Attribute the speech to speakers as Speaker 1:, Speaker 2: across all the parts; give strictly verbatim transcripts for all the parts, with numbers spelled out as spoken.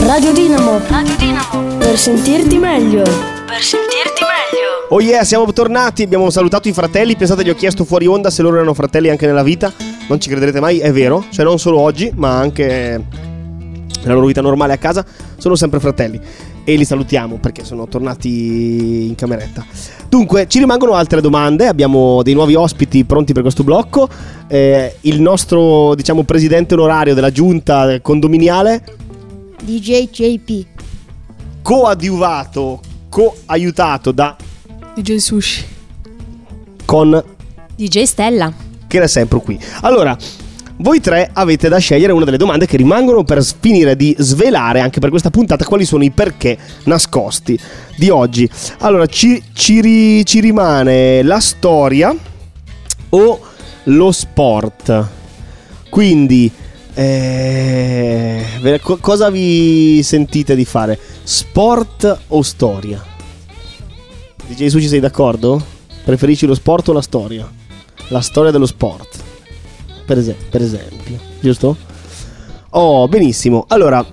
Speaker 1: Radio Dinamo. Radio Dinamo. Per sentirti meglio. Per sentirti meglio.
Speaker 2: Oh yeah, siamo tornati, abbiamo salutato i fratelli. Pensate, gli ho chiesto fuori onda se loro erano fratelli anche nella vita. Non ci crederete mai, è vero. Cioè non solo oggi, ma anche nella loro vita normale a casa. Sono sempre fratelli. E li salutiamo perché sono tornati in cameretta. Dunque, ci rimangono altre domande. Abbiamo dei nuovi ospiti pronti per questo blocco. eh, Il nostro, diciamo, presidente onorario della giunta condominiale,
Speaker 3: D J J P,
Speaker 2: coadiuvato, coaiutato da
Speaker 4: D J Sushi
Speaker 2: con
Speaker 5: D J Stella,
Speaker 2: che era sempre qui. Allora, voi tre avete da scegliere una delle domande che rimangono per finire di svelare anche per questa puntata quali sono i perché nascosti di oggi. Allora, ci, ci, ri, ci rimane la storia o lo sport. Quindi eh, co- cosa vi sentite di fare? Sport o storia? D J Sushi, sei d'accordo? Preferisci lo sport o la storia? La storia dello sport, per, es- per esempio, giusto? Oh, benissimo. Allora,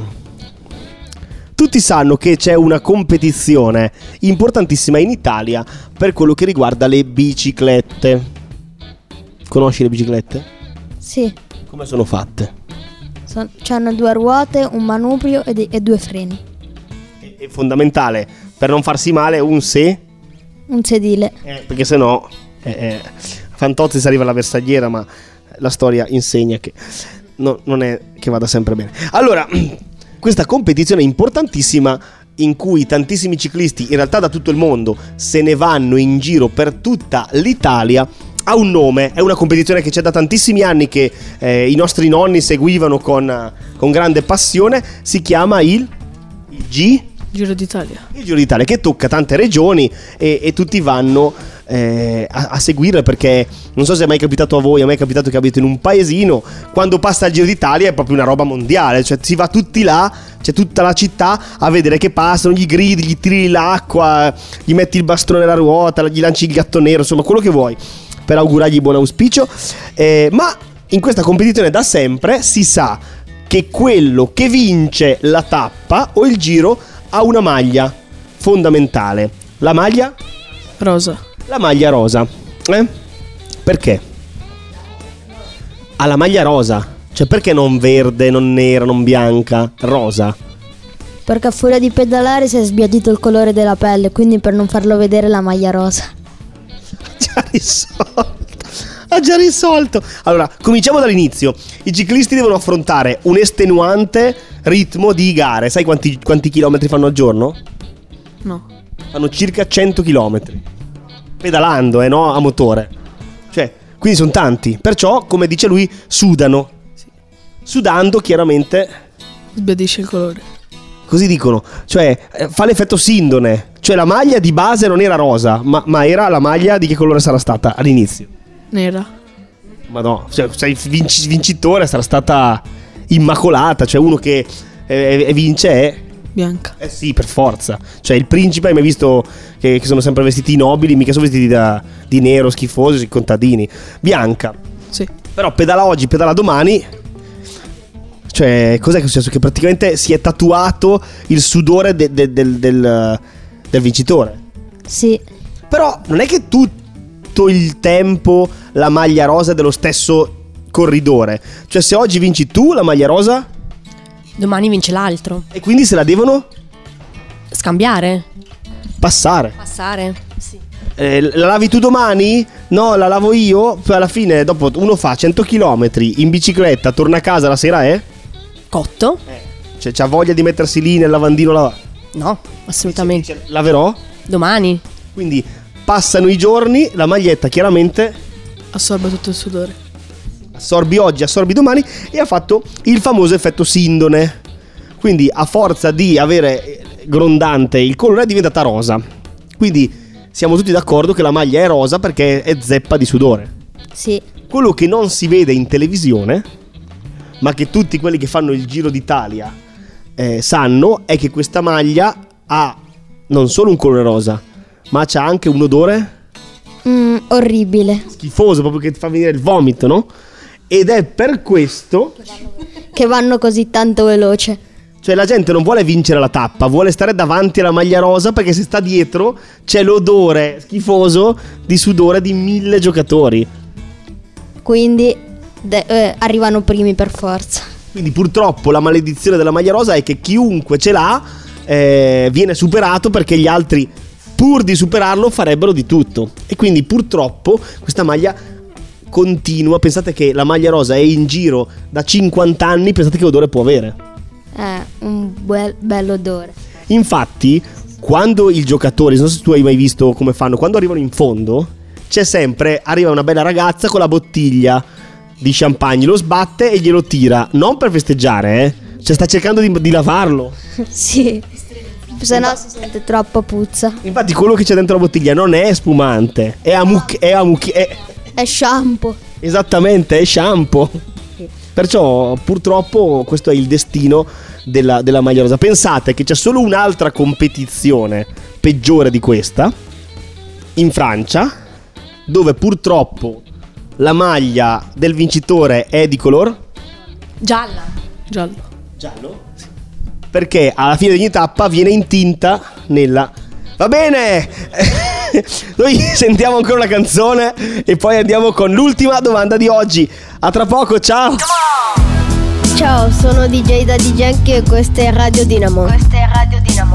Speaker 2: tutti sanno che c'è una competizione importantissima in Italia per quello che riguarda le biciclette. Conosci le biciclette?
Speaker 3: sì,
Speaker 2: Come sono fatte?
Speaker 3: son- c'hanno due ruote, un manubrio e, de- e due freni,
Speaker 2: È, è fondamentale per non farsi male un se,
Speaker 3: un sedile.
Speaker 2: eh, perché sennò eh, eh, Fantozzi si arriva alla bersagliera, ma la storia insegna che no, non è che vada sempre bene. Allora, questa competizione importantissima in cui tantissimi ciclisti, in realtà da tutto il mondo, se ne vanno in giro per tutta l'Italia, ha un nome. È una competizione che c'è da tantissimi anni, che eh, i nostri nonni seguivano con, con grande passione. Si chiama il, il G
Speaker 4: Giro d'Italia.
Speaker 2: il Giro d'Italia, che tocca tante regioni e, e tutti vanno eh, a, a seguirla, perché non so se è mai capitato a voi, a me è capitato che abito in un paesino, quando passa il Giro d'Italia è proprio una roba mondiale, cioè si va tutti là, c'è tutta la città a vedere che passano, gli gridi, gli tiri l'acqua, gli metti il bastone nella ruota, gli lanci il gatto nero, insomma quello che vuoi per augurargli buon auspicio. eh, ma in questa competizione da sempre si sa che quello che vince la tappa o il giro ha una maglia fondamentale. La maglia?
Speaker 4: Rosa.
Speaker 2: La maglia rosa. Eh? Perché? Ha la maglia rosa. Cioè, perché non verde, non nera, non bianca? Rosa.
Speaker 3: Perché a furia di pedalare si è sbiadito il colore della pelle, quindi per non farlo vedere la maglia rosa.
Speaker 2: Già risolto. Ha già risolto. Allora, cominciamo dall'inizio. I ciclisti devono affrontare un estenuante ritmo di gare. Sai quanti, quanti chilometri fanno al giorno?
Speaker 4: No.
Speaker 2: Fanno circa cento chilometri pedalando, eh, no? A motore. Cioè, quindi sono tanti. Perciò, come dice lui, sudano. Sudando, chiaramente,
Speaker 4: Sbiadisce il colore.
Speaker 2: così dicono. Cioè, eh, fa l'effetto sindone. Cioè, la maglia di base non era rosa, ma, ma era la maglia di che colore sarà stata all'inizio?
Speaker 4: Nera.
Speaker 2: Ma no, cioè, sei vinci- vincitore, sarà stata immacolata. Cioè, uno che eh, vince è...
Speaker 4: Bianca.
Speaker 2: Eh sì, per forza. Cioè, il principe, hai mai visto che, che sono sempre vestiti i nobili? Mica sono vestiti da, di nero, schifosi, i contadini. Bianca.
Speaker 4: Sì.
Speaker 2: Però pedala oggi, pedala domani. Cioè, cos'è che è successo? Che praticamente si è tatuato il sudore de- de- del, del, del vincitore.
Speaker 3: Sì,
Speaker 2: Però non è che tutto il tempo la maglia rosa è dello stesso corridore. Cioè, se oggi vinci tu la maglia rosa,
Speaker 5: domani vince l'altro.
Speaker 2: e quindi se la devono
Speaker 5: Scambiare.
Speaker 2: passare.
Speaker 5: Passare. Sì.
Speaker 2: Eh, la lavi tu domani? No, la lavo io. Poi alla fine, dopo uno fa cento chilometri in bicicletta, torna a casa la sera, eh?
Speaker 5: Cotto?
Speaker 2: Cioè, c'ha voglia di mettersi lì nel lavandino la...
Speaker 5: No, assolutamente.
Speaker 2: Dice, laverò?
Speaker 5: Domani.
Speaker 2: Quindi passano i giorni, la maglietta chiaramente
Speaker 4: Assorbe tutto il sudore.
Speaker 2: assorbi oggi, assorbi domani, e ha fatto il famoso effetto sindone. Quindi a forza di avere grondante il colore è diventata rosa. Quindi siamo tutti d'accordo che la maglia è rosa perché è zeppa di sudore.
Speaker 3: sì,
Speaker 2: Quello che non si vede in televisione, ma che tutti quelli che fanno il Giro d'Italia eh, sanno, è che questa maglia ha non solo un colore rosa, ma c'ha anche un odore
Speaker 3: mm, orribile.
Speaker 2: schifoso, proprio che ti fa venire il vomito, no? Ed è per questo,
Speaker 3: Che vanno così tanto veloce.
Speaker 2: Cioè la gente non vuole vincere la tappa, vuole stare davanti alla maglia rosa, perché se sta dietro c'è l'odore schifoso di sudore di mille giocatori.
Speaker 3: Quindi de- eh, arrivano primi per forza.
Speaker 2: Quindi purtroppo la maledizione della maglia rosa è che chiunque ce l'ha eh, viene superato, perché gli altri, pur di superarlo, farebbero di tutto. E quindi purtroppo questa maglia continua. Pensate che la maglia rosa è in giro da cinquanta anni, pensate che odore può avere.
Speaker 3: È un bel, bell'odore.
Speaker 2: Infatti, quando il giocatore, non so se tu hai mai visto come fanno, quando arrivano in fondo, c'è sempre, arriva una bella ragazza con la bottiglia di champagne, lo sbatte e glielo tira, non per festeggiare, eh. Cioè sta cercando di, di lavarlo.
Speaker 3: Sì, se no si sente troppa puzza.
Speaker 2: Infatti quello che c'è dentro la bottiglia non è spumante, è amuc- è amuc- è...
Speaker 3: È shampoo.
Speaker 2: Esattamente, è shampoo. Perciò purtroppo questo è il destino della, della maglia rosa. Pensate che c'è solo un'altra competizione peggiore di questa, in Francia, dove purtroppo la maglia del vincitore è di color
Speaker 5: Gialla.
Speaker 4: Giallo.
Speaker 2: giallo, sì. Perché alla fine di ogni tappa viene intinta nella... Va bene. Noi sentiamo ancora una canzone e poi andiamo con l'ultima domanda di oggi. A tra poco, ciao.
Speaker 1: Ciao, sono D J da D J e questa è Radio Dinamo. Questa è Radio Dinamo.